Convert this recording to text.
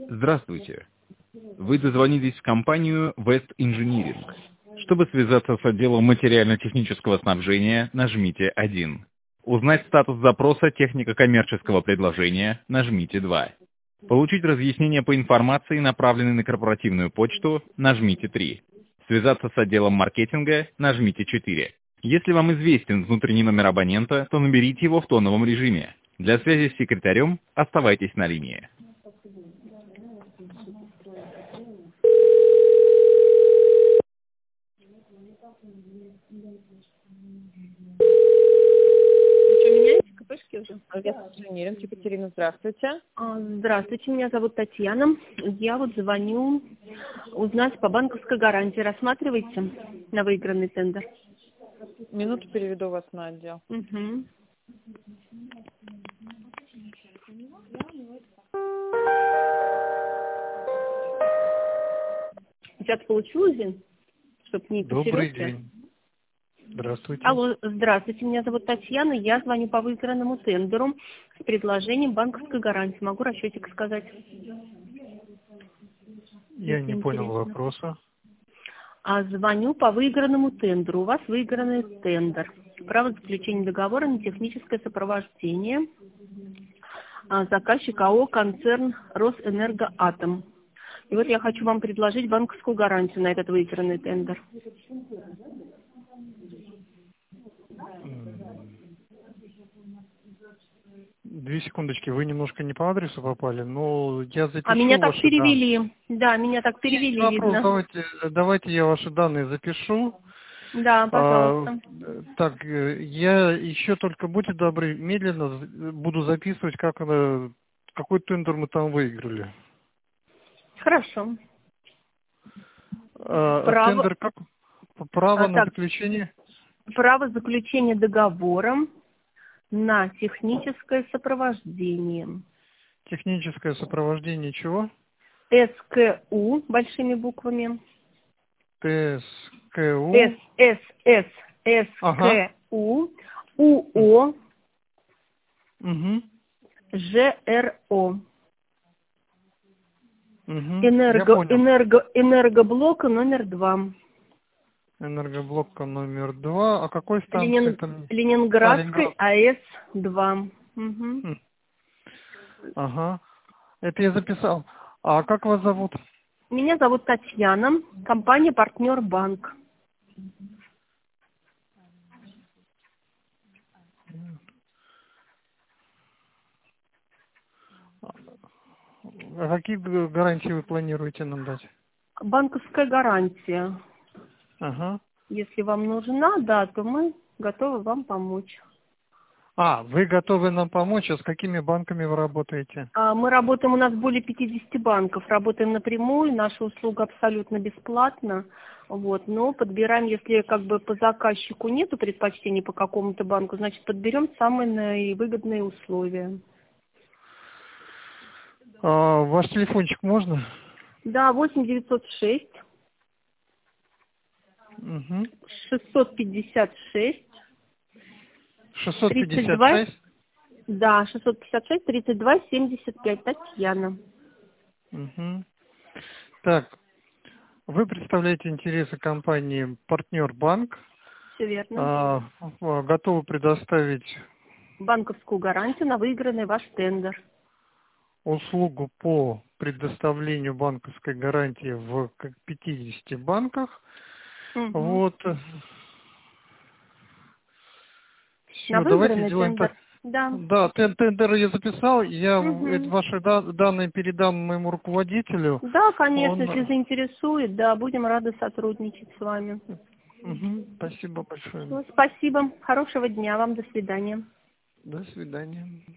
Здравствуйте. Вы дозвонились в компанию West Engineering. Чтобы связаться с отделом материально-технического снабжения, нажмите 1. Узнать статус запроса технико-коммерческого предложения, нажмите 2. Получить разъяснение по информации, направленной на корпоративную почту, нажмите 3. Связаться с отделом маркетинга, нажмите 4. Если вам известен внутренний номер абонента, то наберите его в тоновом режиме. Для связи с секретарем оставайтесь на линии. Что, меняете КПшки уже? Я с инженером. Екатерина, здравствуйте. Здравствуйте, меня зовут Татьяна. Я вот звоню узнать по банковской гарантии. Рассматриваете на выигранный тендер? Минуту переведу вас на отдел. Угу. Сейчас получилось, чтобы не Добрый посередке? день. Здравствуйте. Алло, здравствуйте, меня зовут Татьяна. Я звоню по выигранному тендеру с предложением банковской гарантии. Могу расчетик сказать? Я Если не понял интересно. вопроса. Звоню по выигранному тендеру. У вас выигранный тендер. Право заключения договора на техническое сопровождение. Заказчик АО «Концерн Росэнергоатом». И вот я хочу вам предложить банковскую гарантию на этот выигранный тендер. Две секундочки, вы немножко не по адресу попали, но я запишу Меня так ваши перевели. данные. Да, меня так перевели, Вопрос, видно. давайте я ваши данные запишу. Да, пожалуйста. Так, я еще только, будьте добры, медленно буду записывать, какой тендер мы там выиграли. Хорошо. Тендер как? Право на Так, заключение? право заключения договора на техническое сопровождение. Техническое сопровождение чего? СКУ большими буквами. ТСКУ. Ага. СКУ. УО. Угу. ЖРО. Угу. Энергоблока номер 2. Энергоблока номер 2. А какой станции там? Ленинградской АЭС-2. Угу. Ага. Это я записал. А как вас зовут? Меня зовут Татьяна. Компания «Партнер Банк». А какие гарантии вы планируете нам дать? Банковская гарантия. Ага. Если вам нужна, да, то мы готовы вам помочь. Вы готовы нам помочь? А с какими банками вы работаете? Мы работаем, у нас более 50 банков. Работаем напрямую, наша услуга абсолютно бесплатна. Вот, но подбираем, если как бы по заказчику нету предпочтений по какому-то банку, значит подберем самые наивыгодные условия. Ваш телефончик можно? Да, 8906 Угу. 656 32, 656? да, 656 32 75. Татьяна. Угу. Так, вы представляете интересы компании «Партнер Банк». Все верно. Готовы предоставить Банковскую гарантию на выигранный ваш тендер. услугу по предоставлению банковской гарантии в 50 банках. Угу. Вот. На Все, давайте выигранный сделаем тендер. так. Да. Да, тендер я записал, я Угу. ваши данные передам моему руководителю. Да, конечно, Он... если заинтересует, да, будем рады сотрудничать с вами. Спасибо большое. Спасибо. Хорошего дня вам. До свидания. До свидания.